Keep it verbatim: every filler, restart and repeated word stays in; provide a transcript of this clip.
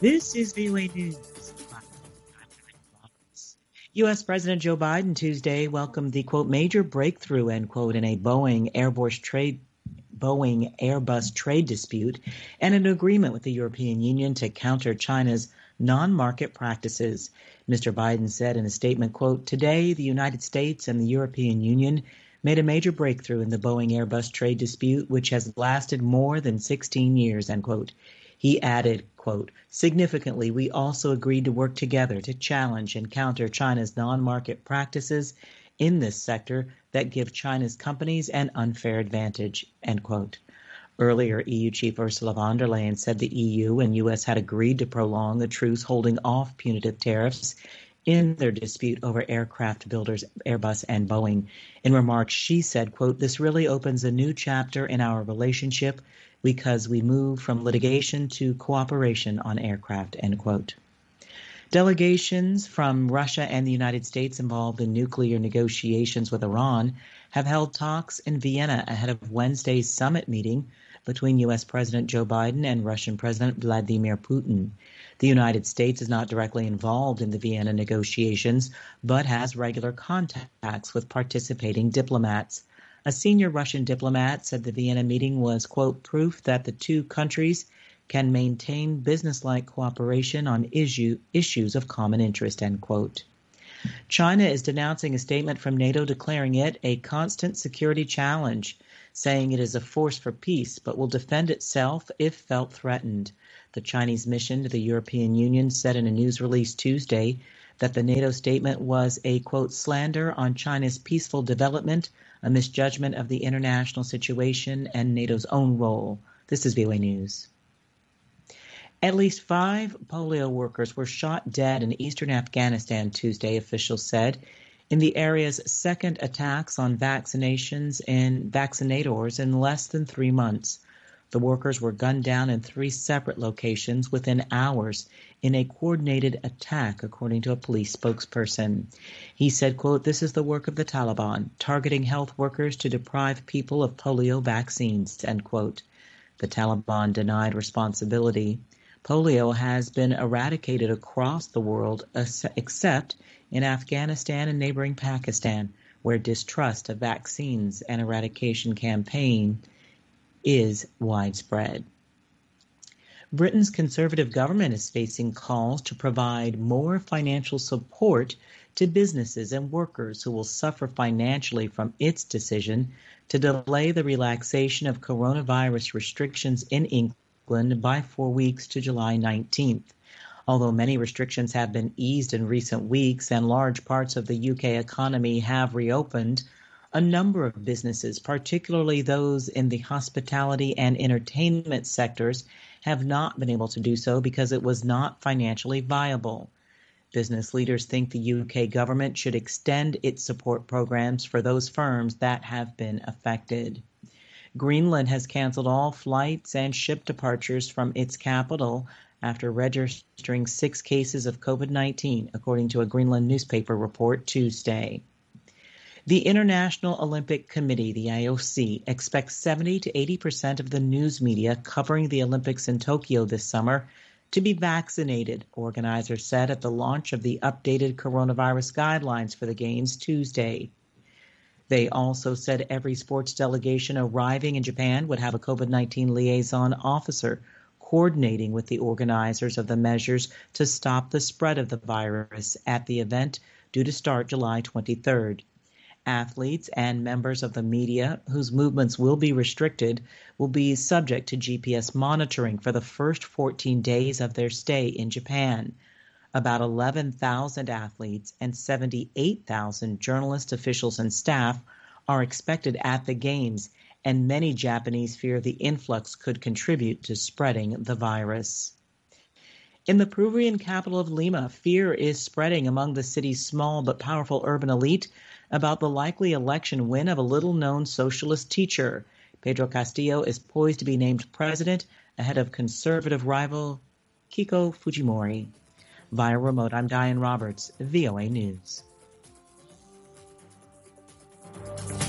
This is V O A News. U S. President Joe Biden Tuesday welcomed the, quote, major breakthrough, end quote, in a Boeing Airbus trade Boeing Airbus trade dispute and an agreement with the European Union to counter China's non-market practices. Mister Biden said in a statement, quote, today the United States and the European Union made a major breakthrough in the Boeing Airbus trade dispute, which has lasted more than sixteen years, end quote. He added, quote, significantly, we also agreed to work together to challenge and counter China's non-market practices in this sector that give China's companies an unfair advantage, end quote. Earlier, E U Chief Ursula von der Leyen said the E U and U S had agreed to prolong the truce holding off punitive tariffs in their dispute over aircraft builders Airbus and Boeing. In remarks, she said, quote, this really opens a new chapter in our relationship because we move from litigation to cooperation on aircraft, end quote. Delegations from Russia and the United States involved in nuclear negotiations with Iran have held talks in Vienna ahead of Wednesday's summit meeting between U S. President Joe Biden and Russian President Vladimir Putin. The United States is not directly involved in the Vienna negotiations, but has regular contacts with participating diplomats. A senior Russian diplomat said the Vienna meeting was, quote, proof that the two countries can maintain business-like cooperation on issue, issues of common interest, end quote. China is denouncing a statement from NATO declaring it a constant security challenge, saying it is a force for peace but will defend itself if felt threatened. The Chinese mission to the European Union said in a news release Tuesday that the NATO statement was a, quote, slander on China's peaceful development, a misjudgment of the international situation and NATO's own role. This is V O A News. At least five polio workers were shot dead in eastern Afghanistan Tuesday, officials said, in the area's second attacks on vaccinations and vaccinators in less than three months. The workers were gunned down in three separate locations within hours in a coordinated attack, according to a police spokesperson. He said, quote, this is the work of the Taliban, targeting health workers to deprive people of polio vaccines, end quote. The Taliban denied responsibility. Polio has been eradicated across the world, except in Afghanistan and neighboring Pakistan, where distrust of vaccines and eradication campaign is widespread. Britain's Conservative government is facing calls to provide more financial support to businesses and workers who will suffer financially from its decision to delay the relaxation of coronavirus restrictions in England by four weeks to July nineteenth. Although many restrictions have been eased in recent weeks and large parts of the U K economy have reopened, a number of businesses, particularly those in the hospitality and entertainment sectors, have not been able to do so because it was not financially viable. Business leaders think the U K government should extend its support programs for those firms that have been affected. Greenland has canceled all flights and ship departures from its capital after registering six cases of COVID nineteen, according to a Greenland newspaper report Tuesday. The International Olympic Committee, the I O C, expects seventy to eighty percent of the news media covering the Olympics in Tokyo this summer to be vaccinated, organizers said at the launch of the updated coronavirus guidelines for the Games Tuesday. They also said every sports delegation arriving in Japan would have a COVID nineteen liaison officer coordinating with the organizers of the measures to stop the spread of the virus at the event due to start July twenty-third. Athletes and members of the media whose movements will be restricted will be subject to G P S monitoring for the first fourteen days of their stay in Japan. About eleven thousand athletes and seventy-eight thousand journalists, officials, and staff are expected at the Games, and many Japanese fear the influx could contribute to spreading the virus. In the Peruvian capital of Lima, fear is spreading among the city's small but powerful urban elite about the likely election win of a little-known socialist teacher. Pedro Castillo is poised to be named president ahead of conservative rival Keiko Fujimori. Via remote, I'm Diane Roberts, V O A News.